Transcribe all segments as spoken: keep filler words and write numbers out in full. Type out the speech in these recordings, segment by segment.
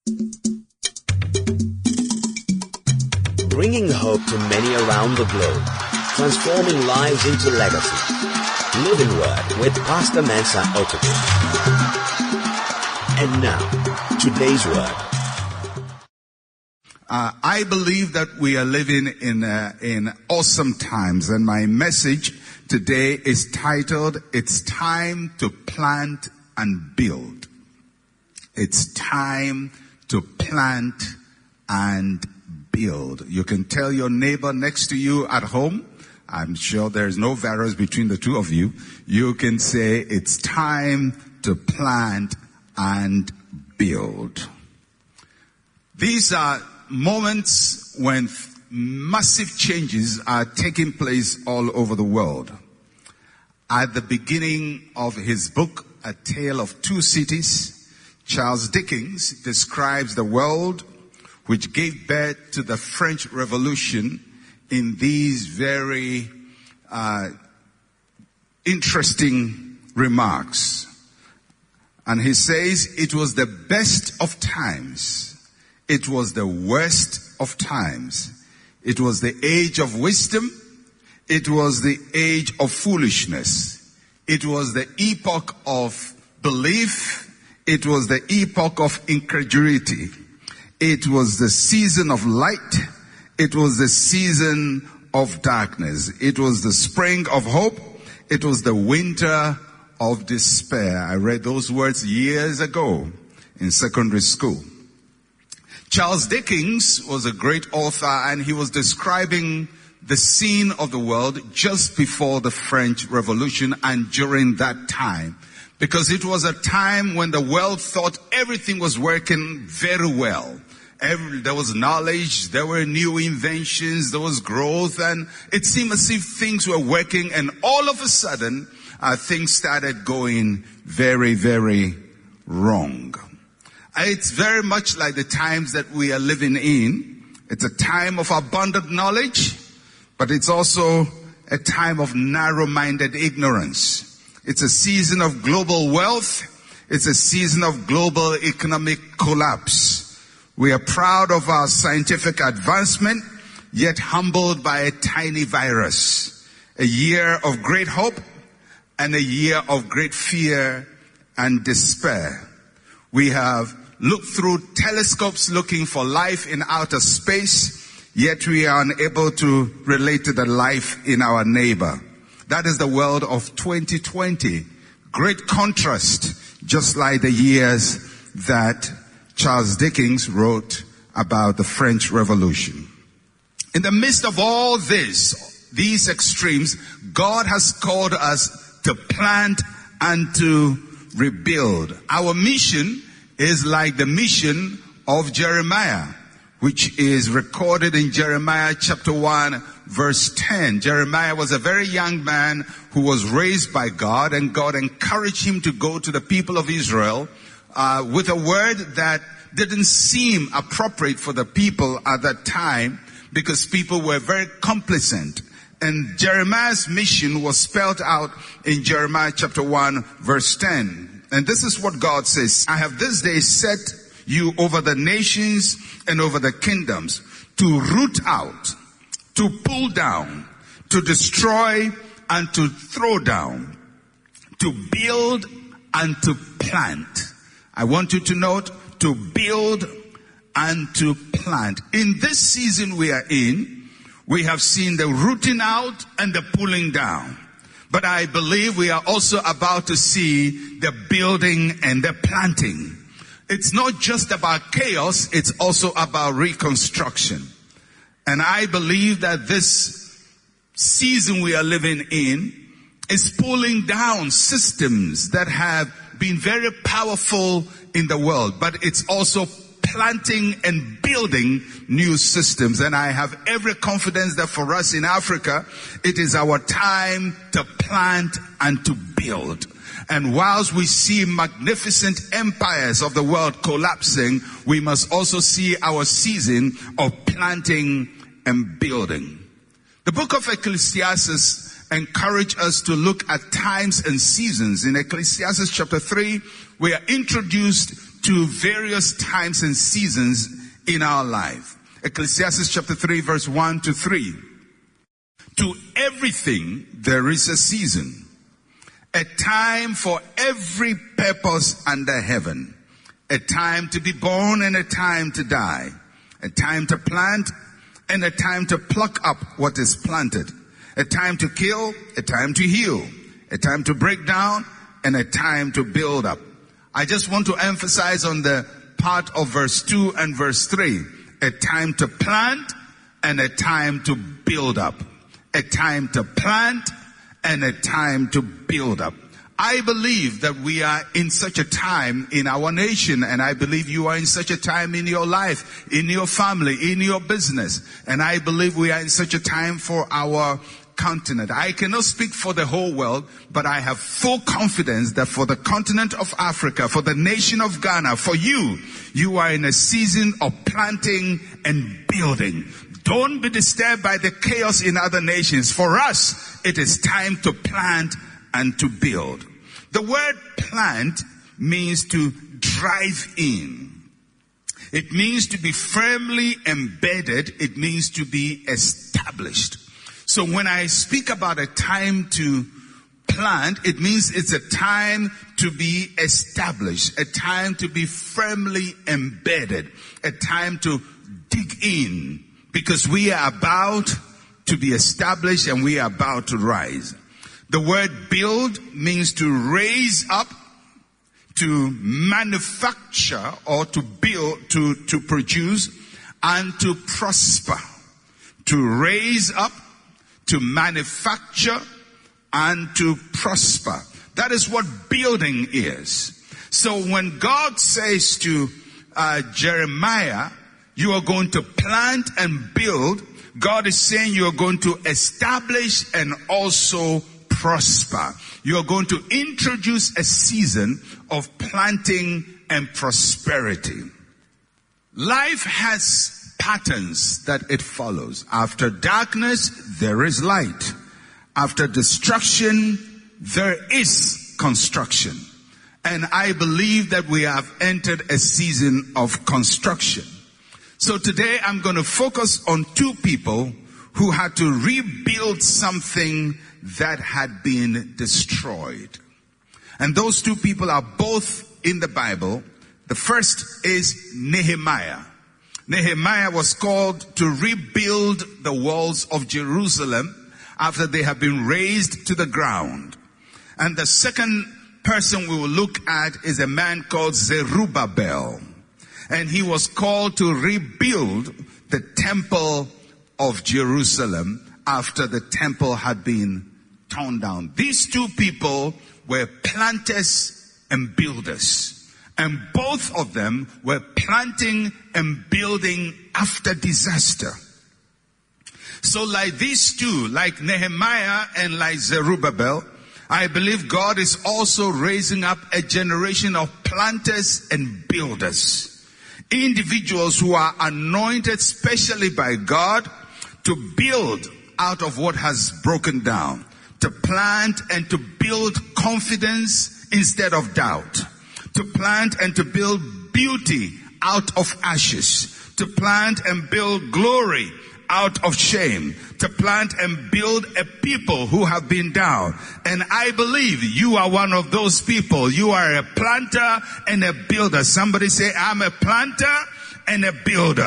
Bringing hope to many around the globe, transforming lives into legacy. Living Word with Pastor Mensa Otabil. And now, today's word. Uh, I believe that we are living in uh, in awesome times, and my message today is titled, "It's Time to Plant and Build." It's time to plant and build. You can tell your neighbor next to you at home, I'm sure there's no virus between the two of you, you can say, it's time to plant and build. These are moments when massive changes are taking place all over the world. At the beginning of his book, A Tale of Two Cities, Charles Dickens describes the world which gave birth to the French Revolution in these very uh, interesting remarks. And he says, it was the best of times. It was the worst of times. It was the age of wisdom. It was the age of foolishness. It was the epoch of belief. It was the epoch of incredulity. It was the season of light. It was the season of darkness. It was the spring of hope. It was the winter of despair. I read those words years ago in secondary school. Charles Dickens was a great author, and he was describing the scene of the world just before the French Revolution and during that time. Because it was a time when the world thought everything was working very well. Every, there was knowledge, there were new inventions, there was growth, and it seemed as if things were working, and all of a sudden, uh, things started going very, very wrong. It's very much like the times that we are living in. It's a time of abundant knowledge, but it's also a time of narrow-minded ignorance. It's a season of global wealth. It's a season of global economic collapse. We are proud of our scientific advancement, yet humbled by a tiny virus. A year of great hope and a year of great fear and despair. We have looked through telescopes looking for life in outer space, yet we are unable to relate to the life in our neighbor. That is the world of twenty twenty. Great contrast, just like the years that Charles Dickens wrote about the French Revolution. In the midst of all this, these extremes, God has called us to plant and to rebuild. Our mission is like the mission of Jeremiah, which is recorded in Jeremiah chapter one, verse ten. Jeremiah was a very young man who was raised by God, and God encouraged him to go to the people of Israel uh, with a word that didn't seem appropriate for the people at that time, because people were very complacent. And Jeremiah's mission was spelled out in Jeremiah chapter one, verse ten. And this is what God says: I have this day set you over the nations and over the kingdoms, to root out, to pull down, to destroy and to throw down, to build and to plant. I want you to note, to build and to plant. In this season we are in, we have seen the rooting out and the pulling down. But I believe we are also about to see the building and the planting. It's not just about chaos, it's also about reconstruction. And I believe that this season we are living in is pulling down systems that have been very powerful in the world, but it's also planting and building new systems. And I have every confidence that for us in Africa, it is our time to plant and to build. And whilst we see magnificent empires of the world collapsing, we must also see our season of planting and building. The book of Ecclesiastes encourages us to look at times and seasons. In Ecclesiastes chapter three, we are introduced to various times and seasons in our life. Ecclesiastes chapter three verse one to three. To everything there is a season, a time for every purpose under heaven, a time to be born and a time to die, a time to plant and a time to pluck up what is planted, a time to kill, a time to heal, a time to break down and a time to build up. I just want to emphasize on the part of verse two and verse three, a time to plant and a time to build up, a time to plant and a time to build up. I believe that we are in such a time in our nation, and I believe you are in such a time in your life, in your family, in your business, and I believe we are in such a time for our continent. I cannot speak for the whole world, but I have full confidence that for the continent of Africa, for the nation of Ghana, for you, you are in a season of planting and building. Don't be disturbed by the chaos in other nations. For us, it is time to plant and to build. The word plant means to drive in. It means to be firmly embedded. It means to be established. So when I speak about a time to plant, it means it's a time to be established, a time to be firmly embedded, a time to dig in, because we are about to be established and we are about to rise. The word build means to raise up, to manufacture or to build, to, to produce and to prosper. To raise up, to manufacture and to prosper. That is what building is. So when God says to uh, Jeremiah, you are going to plant and build, God is saying you are going to establish and also prosper. You are going to introduce a season of planting and prosperity. Life has patterns that it follows. After darkness, there is light. After destruction, there is construction. And I believe that we have entered a season of construction. So today I'm going to focus on two people who had to rebuild something that had been destroyed. And those two people are both in the Bible. The first is Nehemiah. Nehemiah was called to rebuild the walls of Jerusalem after they have been razed to the ground. And the second person we will look at is a man called Zerubbabel. And he was called to rebuild the temple of Jerusalem after the temple had been torn down. These two people were planters and builders. And both of them were planting and building after disaster. So like these two, like Nehemiah and like Zerubbabel, I believe God is also raising up a generation of planters and builders. Individuals who are anointed specially by God to build out of what has broken down. To plant and to build confidence instead of doubt. To plant and to build beauty out of ashes. To plant and build glory out of shame. To plant and build a people who have been down. And I believe you are one of those people. You are a planter and a builder. Somebody say, I'm a planter and a builder.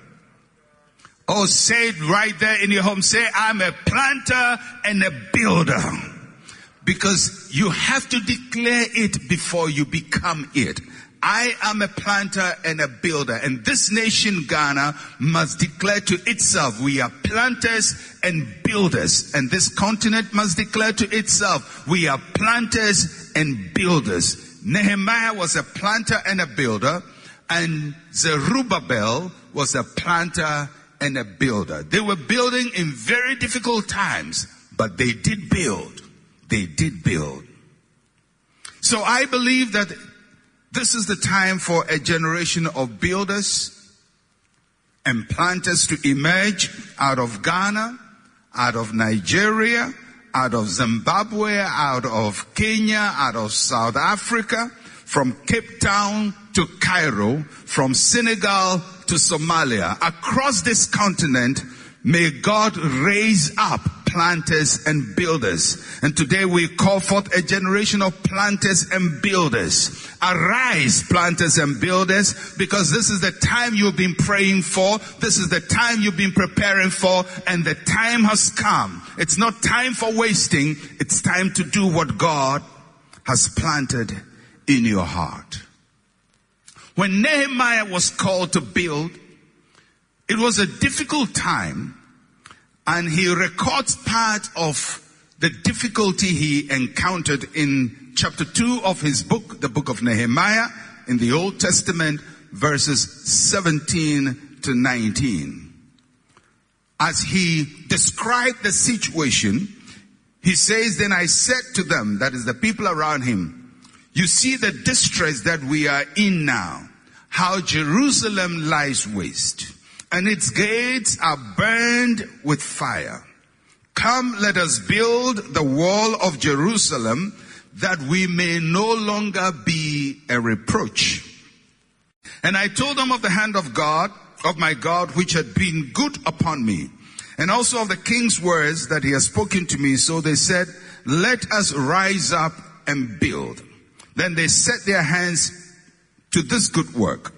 Oh, say it right there in your home. Say, I'm a planter and a builder. Because you have to declare it before you become it. I am a planter and a builder. And this nation, Ghana, must declare to itself, we are planters and builders. And this continent must declare to itself, we are planters and builders. Nehemiah was a planter and a builder. And Zerubbabel was a planter and a builder. They were building in very difficult times, but they did build. They did build. So I believe that this is the time for a generation of builders and planters to emerge out of Ghana, out of Nigeria, out of Zimbabwe, out of Kenya, out of South Africa, from Cape Town to to Cairo, from Senegal to Somalia, across this continent, may God raise up planters and builders. And today we call forth a generation of planters and builders. Arise, planters and builders, because this is the time you've been praying for. This is the time you've been preparing for, and the time has come. It's not time for wasting. It's time to do what God has planted in your heart. When Nehemiah was called to build, it was a difficult time, and he records part of the difficulty he encountered in chapter two of his book, the book of Nehemiah, in the Old Testament, verses seventeen to nineteen. As he described the situation, he says, "Then I said to them," that is the people around him, "you see the distress that we are in now, how Jerusalem lies waste, and its gates are burned with fire. Come, let us build the wall of Jerusalem, that we may no longer be a reproach. And I told them of the hand of God, of my God, which had been good upon me, and also of the king's words that he has spoken to me. So they said, let us rise up and build. Then they set their hands to this good work.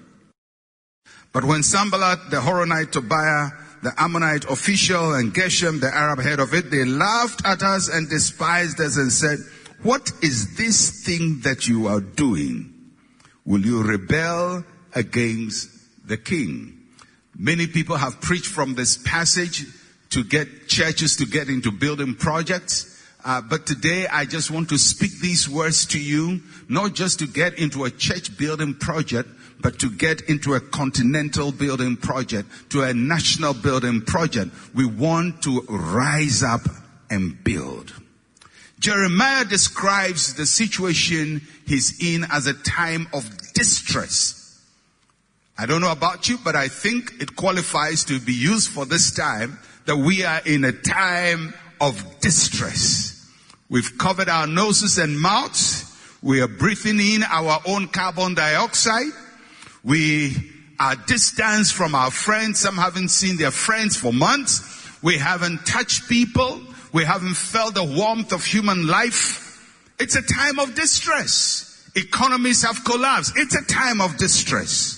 But when Sanballat, the Horonite, Tobiah, the Ammonite official, and Geshem, the Arab head of it, they laughed at us and despised us and said, what is this thing that you are doing? Will you rebel against the king? Many people have preached from this passage to get churches to get into building projects. Uh, but today I just want to speak these words to you, not just to get into a church building project, but to get into a continental building project, to a national building project. We want to rise up and build. Jeremiah describes the situation he's in as a time of distress. I don't know about you, but I think it qualifies to be used for this time, that we are in a time of distress. We've covered our noses and mouths. We are breathing in our own carbon dioxide. We are distanced from our friends. Some haven't seen their friends for months. We haven't touched people. We haven't felt the warmth of human life. It's a time of distress. Economies have collapsed. It's a time of distress.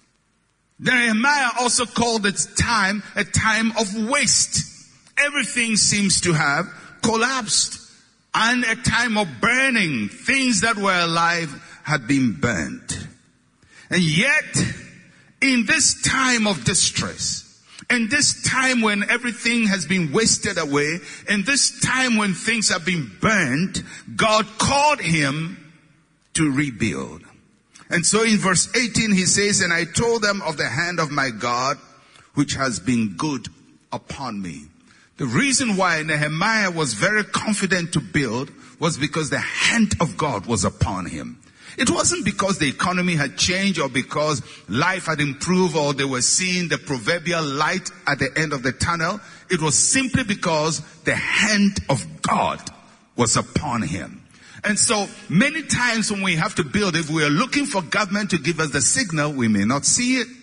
Nehemiah also called it time a time of waste. Everything seems to have collapsed. And a time of burning. Things that were alive had been burnt. And yet, in this time of distress, in this time when everything has been wasted away, in this time when things have been burnt, God called him to rebuild. And so in verse eighteen he says, and I told them of the hand of my God, which has been good upon me. The reason why Nehemiah was very confident to build was because the hand of God was upon him. It wasn't because the economy had changed or because life had improved or they were seeing the proverbial light at the end of the tunnel. It was simply because the hand of God was upon him. And so many times when we have to build, if we are looking for government to give us the signal, we may not see it.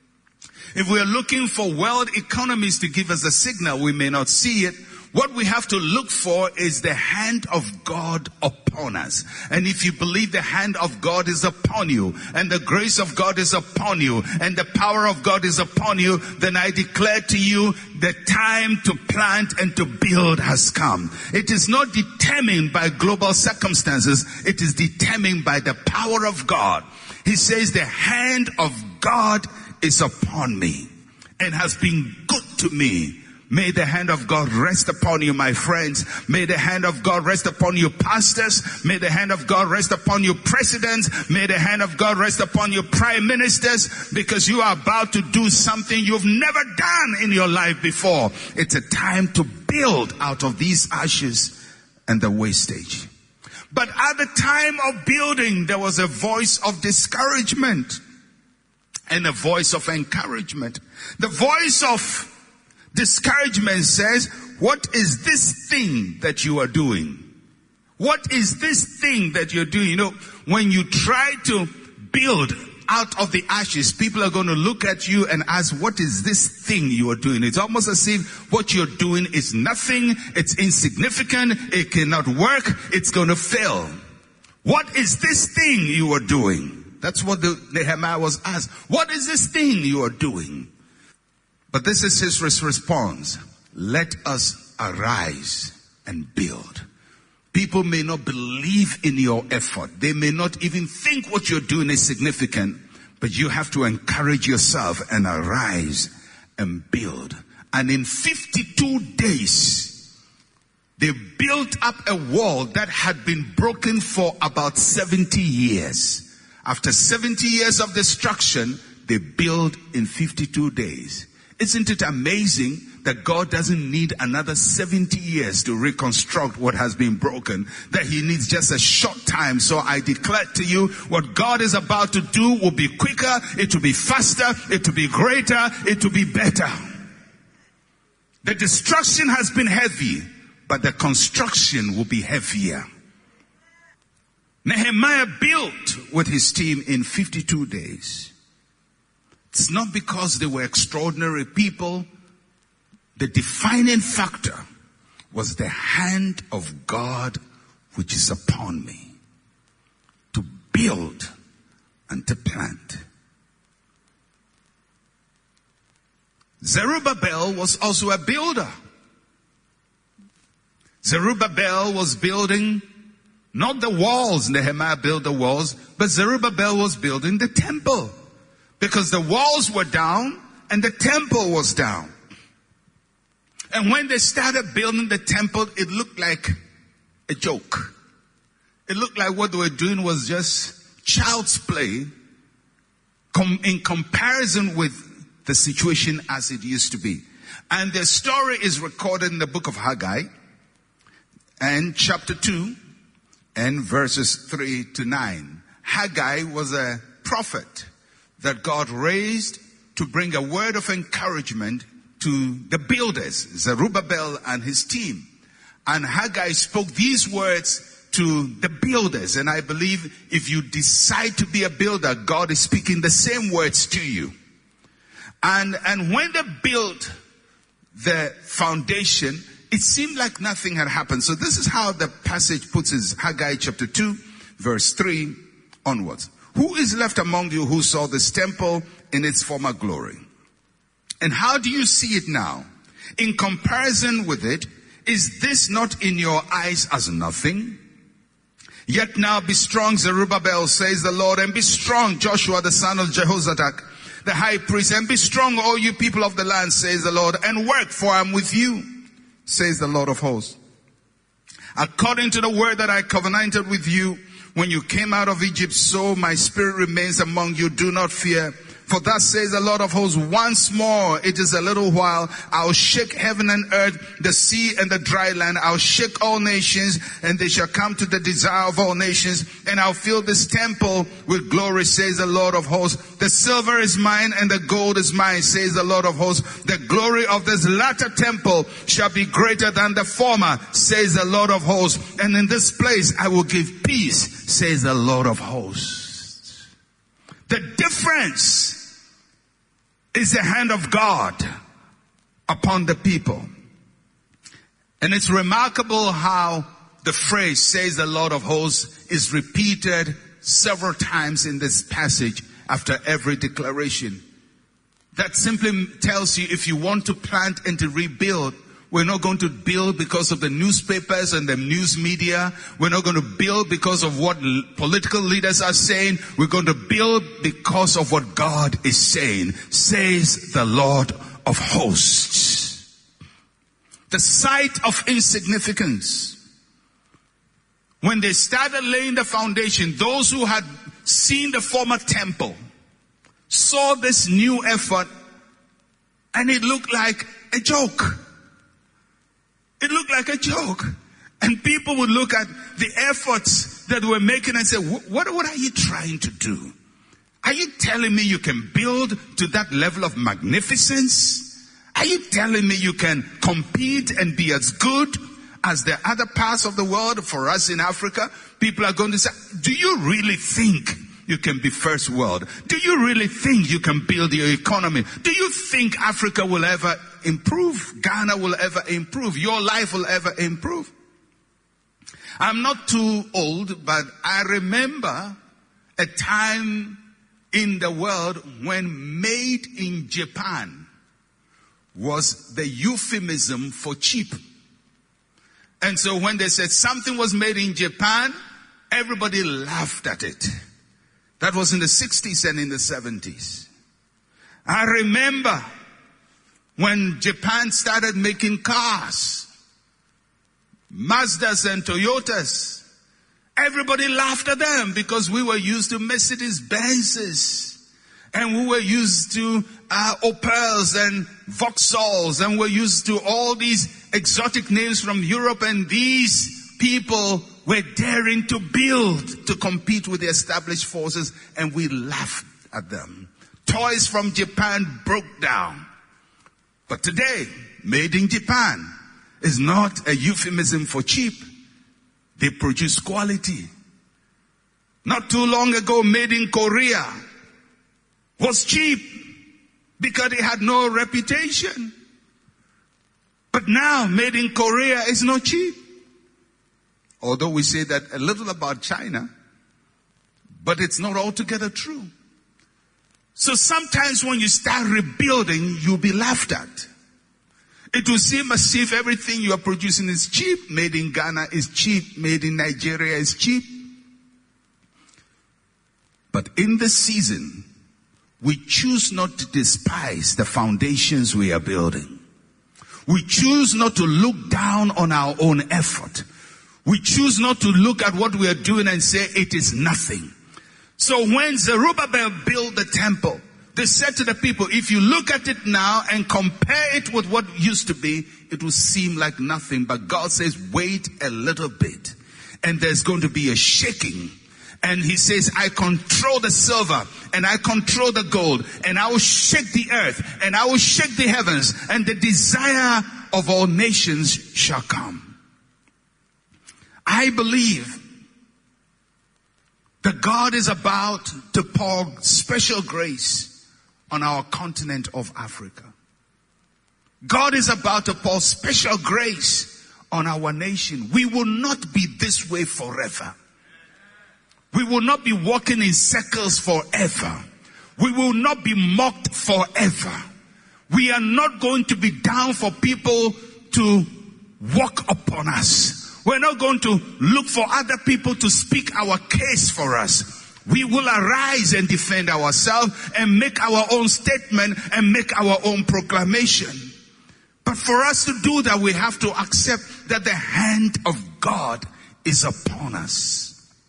If we are looking for world economies to give us a signal, we may not see it. What we have to look for is the hand of God upon us. And if you believe the hand of God is upon you, and the grace of God is upon you, and the power of God is upon you, then I declare to you, the time to plant and to build has come. It is not determined by global circumstances. It is determined by the power of God. He says the hand of God is upon me and has been good to me. May the hand of God rest upon you, my friends. May the hand of God rest upon you, pastors. May the hand of God rest upon you, presidents. May the hand of God rest upon you, prime ministers, because you are about to do something you've never done in your life before. It's a time to build out of these ashes and the wastage. But at the time of building, there was a voice of discouragement and a voice of encouragement. The voice of discouragement says, what is this thing that you are doing? What is this thing that you're doing? You know, when you try to build out of the ashes, people are going to look at you and ask, what is this thing you are doing? It's almost as if what you're doing is nothing, it's insignificant, it cannot work, it's going to fail. What is this thing you are doing? That's what the Nehemiah was asked. What is this thing you are doing? But this is his response. Let us arise and build. People may not believe in your effort. They may not even think what you're doing is significant. But you have to encourage yourself and arise and build. And in fifty-two days, they built up a wall that had been broken for about seventy years. After seventy years of destruction, they built in fifty-two days. Isn't it amazing that God doesn't need another seventy years to reconstruct what has been broken? That he needs just a short time. So I declare to you, what God is about to do will be quicker, it will be faster, it will be greater, it will be better. The destruction has been heavy, but the construction will be heavier. Nehemiah built with his team in fifty-two days. It's not because they were extraordinary people. The defining factor was the hand of God which is upon me to build and to plant. Zerubbabel was also a builder. Zerubbabel was building not the walls. Nehemiah built the walls, but Zerubbabel was building the temple. Because the walls were down and the temple was down. And when they started building the temple, it looked like a joke. It looked like what they were doing was just child's play com- in comparison with the situation as it used to be. And the story is recorded in the book of Haggai and chapter two and verses three to nine. Haggai was a prophet that God raised to bring a word of encouragement to the builders, Zerubbabel and his team. And Haggai spoke these words to the builders. And I believe if you decide to be a builder, God is speaking the same words to you. And, and when they built the foundation, it seemed like nothing had happened. So this is how the passage puts it, Haggai chapter two, verse three onwards. Who is left among you who saw this temple in its former glory? And how do you see it now? In comparison with it, is this not in your eyes as nothing? Yet now be strong, Zerubbabel, says the Lord, and be strong, Joshua, the son of Jehozadak, the high priest, and be strong, all you people of the land, says the Lord, and work, for I am with you, says the Lord of hosts. According to the word that I covenanted with you, when you came out of Egypt, so my spirit remains among you. Do not fear. For thus says the Lord of hosts, once more, it is a little while, I'll shake heaven and earth, the sea and the dry land. I'll shake all nations, and they shall come to the desire of all nations. And I'll fill this temple with glory, says the Lord of hosts. The silver is mine and the gold is mine, says the Lord of hosts. The glory of this latter temple shall be greater than the former, says the Lord of hosts. And in this place I will give peace, says the Lord of hosts. The difference is the hand of God upon the people. And it's remarkable how the phrase, says the Lord of hosts, is repeated several times in this passage after every declaration. That simply tells you if you want to plant and to rebuild, we're not going to build because of the newspapers and the news media. We're not going to build because of what political leaders are saying. We're going to build because of what God is saying, says the Lord of hosts. The sight of insignificance. When they started laying the foundation, those who had seen the former temple saw this new effort and it looked like a joke. It looked like a joke. And people would look at the efforts that we're making and say, what, what are you trying to do? Are you telling me you can build to that level of magnificence? Are you telling me you can compete and be as good as the other parts of the world? For us in Africa, people are going to say, do you really think you can be first world? Do you really think you can build your economy? Do you think Africa will ever improve? Ghana will ever improve? Your life will ever improve? I'm not too old, but I remember a time in the world when made in Japan was the euphemism for cheap. And so when they said something was made in Japan, everybody laughed at it. That was in the sixties and in the seventies. I remember when Japan started making cars, Mazdas and Toyotas. Everybody laughed at them because we were used to Mercedes-Benzes. And we were used to uh, Opels and Vauxhalls, and we're used to all these exotic names from Europe, and these people were daring to build to compete with the established forces, and we laughed at them. Toys from Japan broke down. But today, made in Japan is not a euphemism for cheap. They produce quality. Not too long ago, made in Korea was cheap because it had no reputation. But now, made in Korea is not cheap. Although we say that a little about China, but it's not altogether true. So sometimes when you start rebuilding, you'll be laughed at. It will seem as if everything you are producing is cheap. Made in Ghana is cheap. Made in Nigeria is cheap. But in this season, we choose not to despise the foundations we are building. We choose not to look down on our own effort. We choose not to look at what we are doing and say it is nothing. So when Zerubbabel built the temple, they said to the people, if you look at it now and compare it with what used to be, it will seem like nothing. But God says, wait a little bit, and there's going to be a shaking. And he says, I control the silver and I control the gold, and I will shake the earth and I will shake the heavens, and the desire of all nations shall come. I believe that God is about to pour special grace on our continent of Africa. God is about to pour special grace on our nation. We will not be this way forever. We will not be walking in circles forever. We will not be mocked forever. We are not going to be down for people to walk upon us. We're not going to look for other people to speak our case for us. We will arise and defend ourselves and make our own statement and make our own proclamation. But for us to do that, we have to accept that the hand of God is upon us.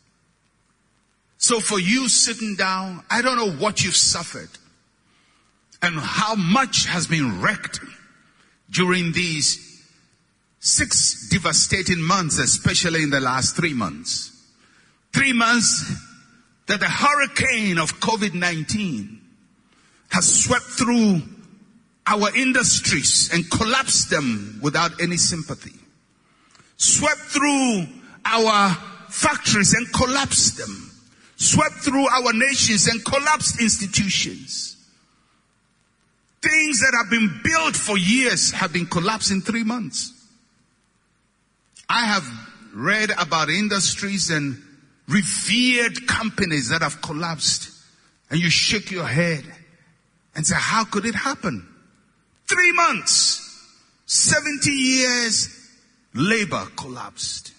So for you sitting down, I don't know what you've suffered and how much has been wrecked during these six devastating months, especially in the last three months. Three months that the hurricane of COVID nineteen has swept through our industries and collapsed them without any sympathy. Swept through our factories and collapsed them. Swept through our nations and collapsed institutions. Things that have been built for years have been collapsed in three months. I have read about industries and revered companies that have collapsed, and you shake your head and say, how could it happen? Three months, seventy years, labor collapsed.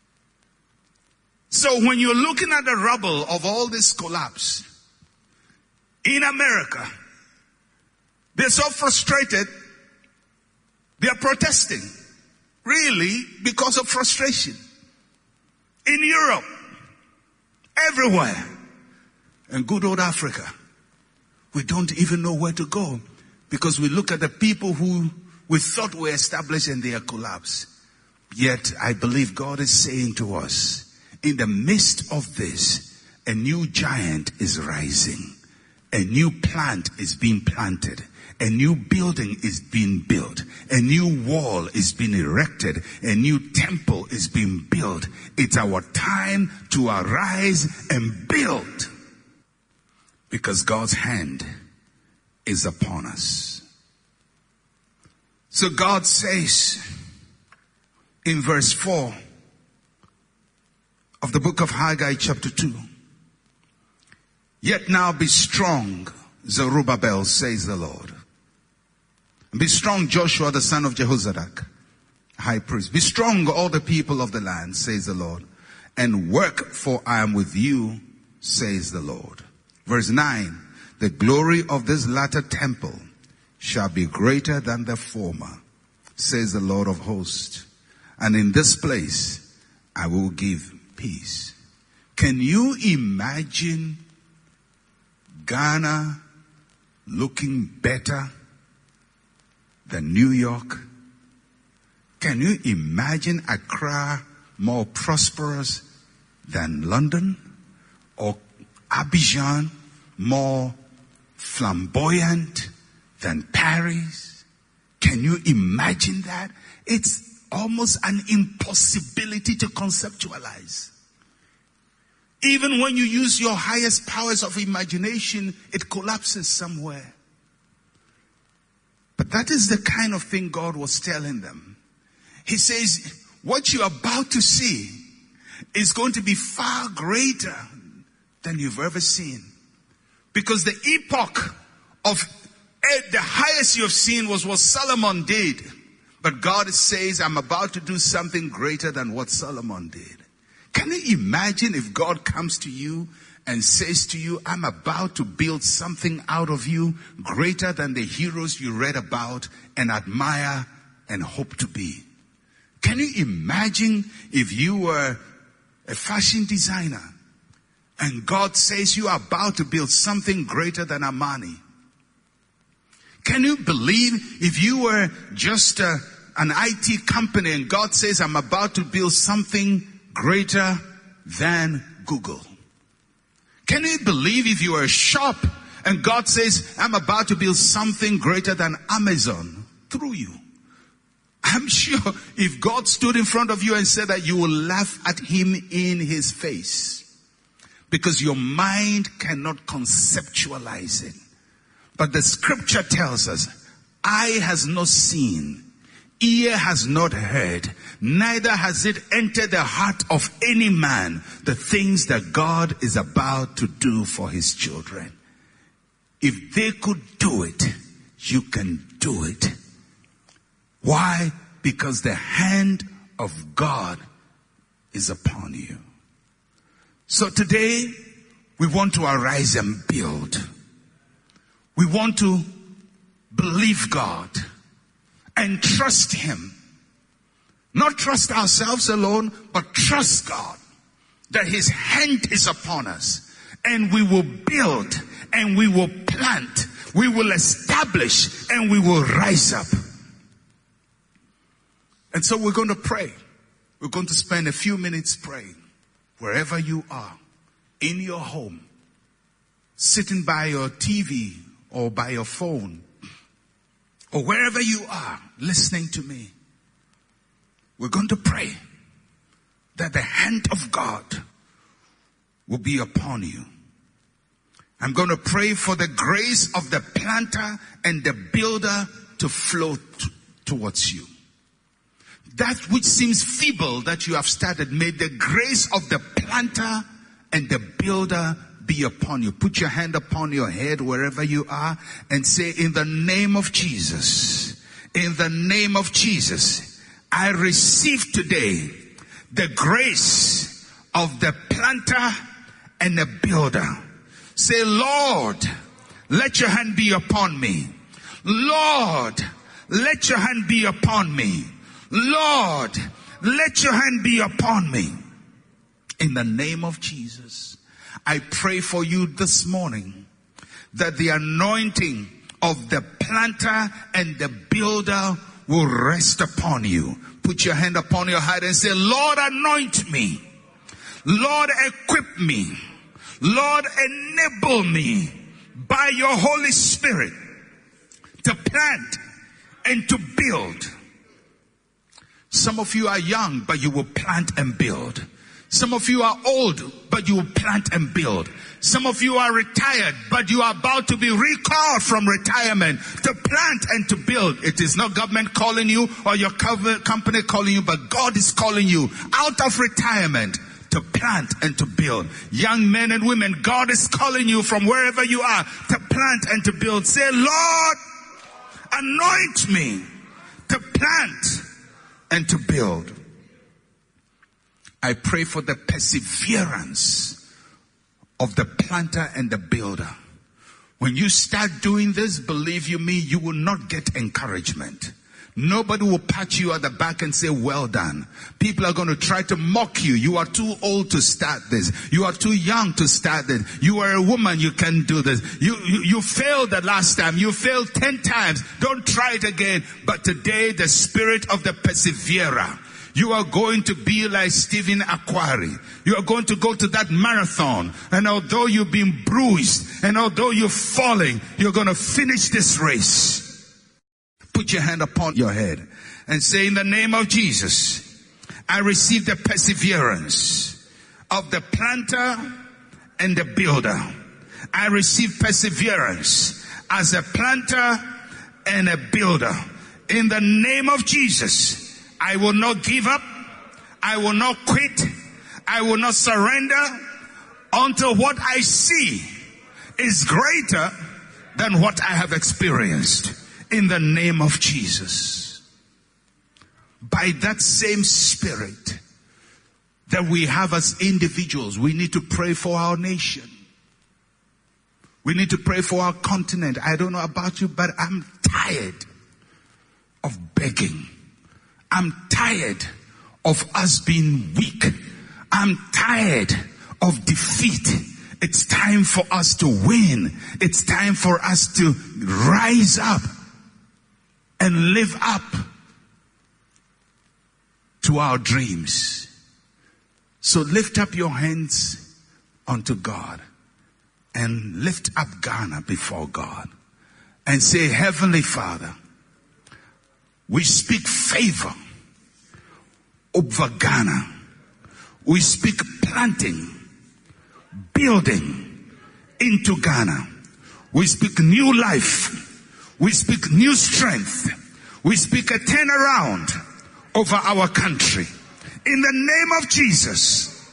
So when you're looking at the rubble of all this collapse in America, they're so frustrated, they're protesting, really because of frustration. In Europe, everywhere, and good old Africa, we don't even know where to go because we look at the people who we thought were established and they are collapsed. Yet I believe God is saying to us, in the midst of this, a new giant is rising. A new plant is being planted. A new building is being built. A new wall is being erected. A new temple is being built. It's our time to arise and build. Because God's hand is upon us. So God says in verse four of the book of Haggai chapter two, yet now be strong, Zerubbabel, says the Lord. Be strong, Joshua, the son of Jehozadak, high priest. Be strong, all the people of the land, says the Lord, and work, for I am with you, says the Lord. Verse nine, the glory of this latter temple shall be greater than the former, says the Lord of hosts. And in this place I will give peace. Can you imagine Ghana looking better than New York? Can you imagine Accra more prosperous than London? Or Abidjan more flamboyant than Paris? Can you imagine that? It's almost an impossibility to conceptualize. Even when you use your highest powers of imagination, it collapses somewhere. But that is the kind of thing God was telling them. He says, what you're about to see is going to be far greater than you've ever seen. Because the epoch of the highest you've seen was what Solomon did. But God says, I'm about to do something greater than what Solomon did. Can you imagine if God comes to you and says to you, I'm about to build something out of you greater than the heroes you read about and admire and hope to be? Can you imagine if you were a fashion designer and God says you are about to build something greater than Armani? Can you believe if you were just a, an I T company and God says, I'm about to build something greater than Google? Can you believe if you are a shop and God says, I'm about to build something greater than Amazon through you? I'm sure if God stood in front of you and said that, you will laugh at him in his face. Because your mind cannot conceptualize it. But the scripture tells us, eye has not seen, ear has not heard, neither has it entered the heart of any man the things that God is about to do for his children. If they could do it, you can do it. Why? Because the hand of God is upon you. So today, we want to arise and build. We want to believe God and trust him. Not trust ourselves alone, but trust God that his hand is upon us. And we will build and we will plant. We will establish and we will rise up. And so we're going to pray. We're going to spend a few minutes praying. Wherever you are, in your home, sitting by your T V or by your phone, or wherever you are listening to me, we're going to pray that the hand of God will be upon you. I'm going to pray for the grace of the planter and the builder to flow t- towards you. That which seems feeble that you have started, may the grace of the planter and the builder be upon you. Put your hand upon your head wherever you are and say, in the name of Jesus, in the name of Jesus, I receive today the grace of the planter and the builder. Say, Lord, let your hand be upon me. Lord, let your hand be upon me. Lord, let your hand be upon me. In the name of Jesus, I pray for you this morning that the anointing of the planter and the builder will rest upon you. Put your hand upon your heart and say, Lord, anoint me. Lord, equip me. Lord, enable me by your Holy Spirit to plant and to build. Some of you are young, but you will plant and build. Some of you are old, but you will plant and build. Some of you are retired, but you are about to be recalled from retirement to plant and to build. It is not government calling you or your company calling you, but God is calling you out of retirement to plant and to build. Young men and women, God is calling you from wherever you are to plant and to build. Say, Lord, anoint me to plant and to build. I pray for the perseverance of the planter and the builder. When you start doing this, believe you me, you will not get encouragement. Nobody will pat you at the back and say, well done. People are going to try to mock you. You are too old to start this. You are too young to start this. You are a woman, you can do this. You, you, you failed the last time. You failed ten times. Don't try it again. But today, the spirit of the perseverer, you are going to be like Stephen Akwari. You are going to go to that marathon. And although you've been bruised, and although you're falling, you're going to finish this race. Put your hand upon your head and say, in the name of Jesus, I receive the perseverance of the planter and the builder. I receive perseverance as a planter and a builder. In the name of Jesus, I will not give up. I will not quit. I will not surrender until what I see is greater than what I have experienced. In the name of Jesus. By that same spirit that we have as individuals, we need to pray for our nation. We need to pray for our continent. I don't know about you, but I'm tired of begging. I'm tired of us being weak. I'm tired of defeat. It's time for us to win. It's time for us to rise up and live up to our dreams. So lift up your hands unto God and lift up Ghana before God and say, Heavenly Father, we speak favor over Ghana. We speak planting, building into Ghana. We speak new life. We speak new strength. We speak a turnaround over our country. In the name of Jesus,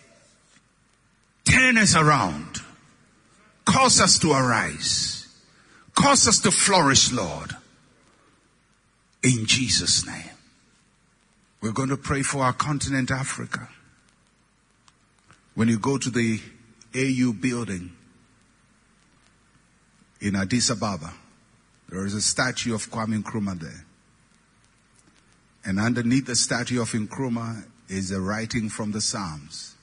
turn us around. Cause us to arise. Cause us to flourish, Lord. In Jesus' name. We're going to pray for our continent, Africa. When you go to the A U building in Addis Ababa, there is a statue of Kwame Nkrumah there. And underneath the statue of Nkrumah is a writing from the Psalms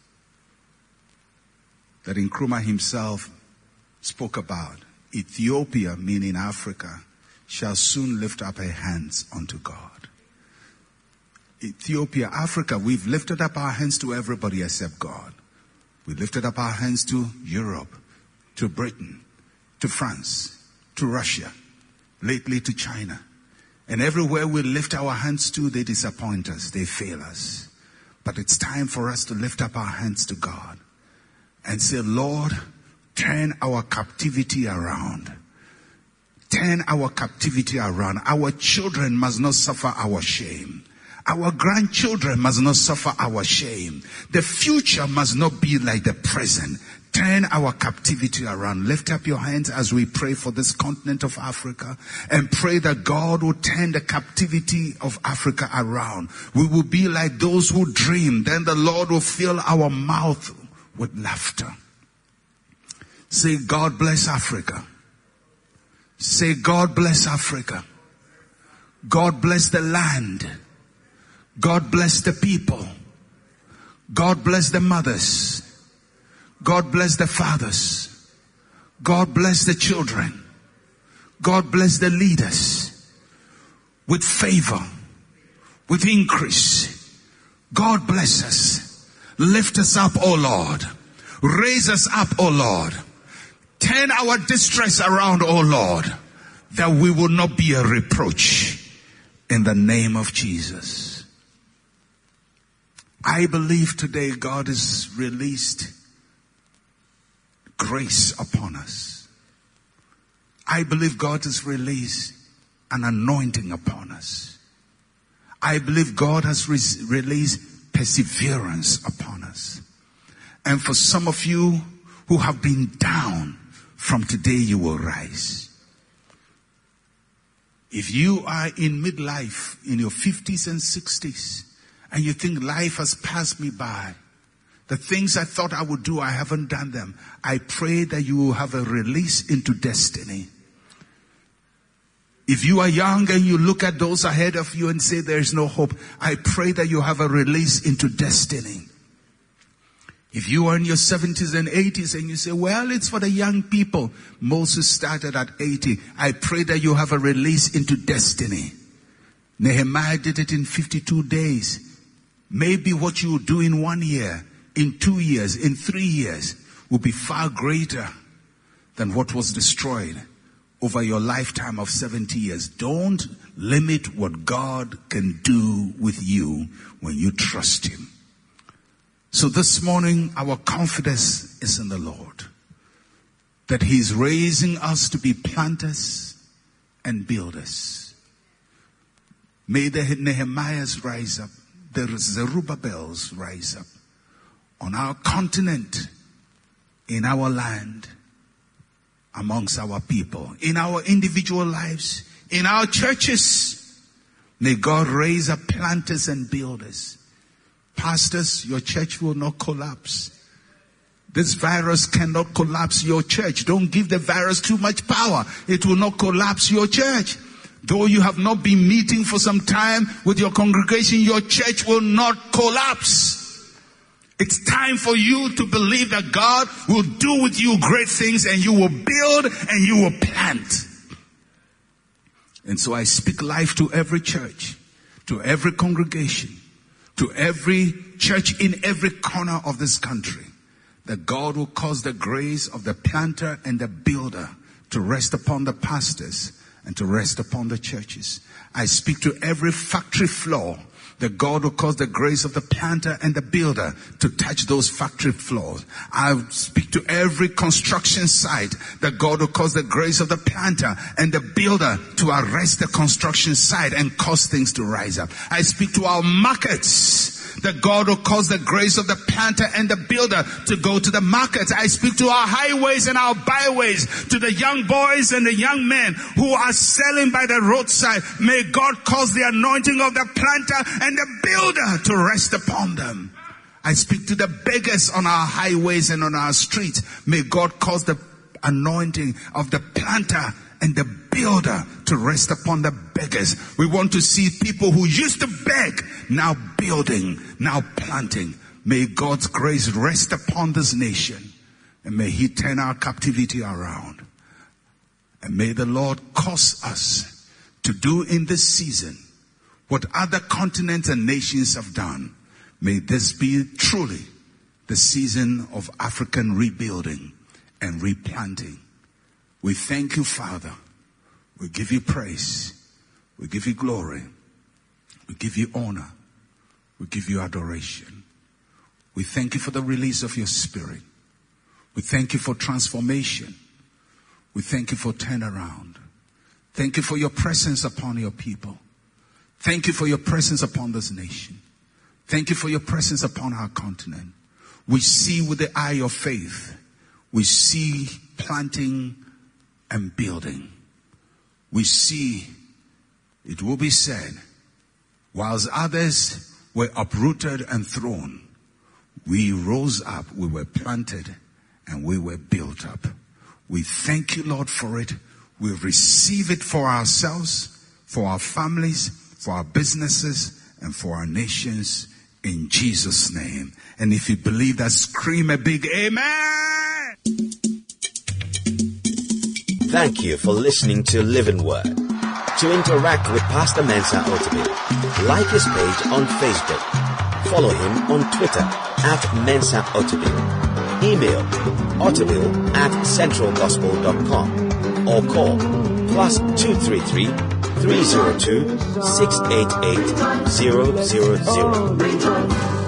that Nkrumah himself spoke about. Ethiopia, meaning Africa, shall soon lift up her hands unto God. Ethiopia, Africa, we've lifted up our hands to everybody except God. We lifted up our hands to Europe, to Britain, to France, to Russia, lately to China. And everywhere we lift our hands to, they disappoint us, they fail us. But it's time for us to lift up our hands to God and say, Lord, turn our captivity around. Turn our captivity around. Our children must not suffer our shame. Our grandchildren must not suffer our shame. The future must not be like the present. Turn our captivity around. Lift up your hands as we pray for this continent of Africa and pray that God will turn the captivity of Africa around. We will be like those who dream. Then the Lord will fill our mouth with laughter. Say, God bless Africa. Say, God bless Africa. God bless the land. God bless the people. God bless the mothers. God bless the fathers. God bless the children. God bless the leaders with favor, with increase. God bless us. Lift us up, O Lord. Raise us up, O Lord. Turn our distress around, O Lord, that we will not be a reproach. In the name of Jesus. I believe today God has released grace upon us. I believe God has released an anointing upon us. I believe God has re- released perseverance upon us. And for some of you who have been down, from today you will rise. If you are in midlife, in your fifties and sixties, and you think life has passed me by, the things I thought I would do, I haven't done them, I pray that you will have a release into destiny. If you are young and you look at those ahead of you and say there is no hope, I pray that you have a release into destiny. If you are in your seventies and eighties and you say, well, it's for the young people. Moses started at eighty. I pray that you have a release into destiny. Nehemiah did it in fifty-two days. Maybe what you will do in one year, in two years, in three years will be far greater than what was destroyed over your lifetime of seventy years. Don't limit what God can do with you when you trust Him. So this morning, our confidence is in the Lord. That He's raising us to be planters and builders. May the Nehemiahs rise up. The Zerubbabels rise up. On our continent, in our land, amongst our people, in our individual lives, in our churches. May God raise up planters and builders. Pastors, your church will not collapse. This virus cannot collapse your church. Don't give the virus too much power. It will not collapse your church. Though you have not been meeting for some time with your congregation, your church will not collapse. It's time for you to believe that God will do with you great things, and you will build and you will plant. And so I speak life to every church, to every congregation, to every church in every corner of this country, that God will cause the grace of the planter and the builder to rest upon the pastors and to rest upon the churches. I speak to every factory floor, that God will cause the grace of the planter and the builder to touch those factory floors. I speak to every construction site, that God will cause the grace of the planter and the builder to arrest the construction site and cause things to rise up. I speak to our markets, that God will cause the grace of the planter and the builder to go to the markets. I speak to our highways and our byways, to the young boys and the young men who are selling by the roadside. May God cause the anointing of the planter and the builder to rest upon them. I speak to the beggars on our highways and on our streets. May God cause the anointing of the planter and the builder to rest upon the beggars. We want to see people who used to beg now building, now planting. May God's grace rest upon this nation, and may He turn our captivity around. And may the Lord cause us to do in this season what other continents and nations have done. May this be truly the season of African rebuilding and replanting. We thank you, Father. We give you praise. We give you glory. We give you honor. We give you adoration. We thank you for the release of your Spirit. We thank you for transformation. We thank you for turnaround. Thank you for your presence upon your people. Thank you for your presence upon this nation. Thank you for your presence upon our continent. We see with the eye of faith. We see planting and building. We see, it will be said, whilst others were uprooted and thrown, we rose up, we were planted, and we were built up. We thank you, Lord, for it. We receive it for ourselves, for our families, for our businesses, and for our nations, in Jesus' name. And if you believe that, scream a big amen. Thank you for listening to Living Word. To interact with Pastor Mensa Otabil, like his page on Facebook. Follow him on Twitter at Mensa Otabil. Email otabil at central gospel dot com or call plus two three three, three zero two, six eight eight, zero zero zero.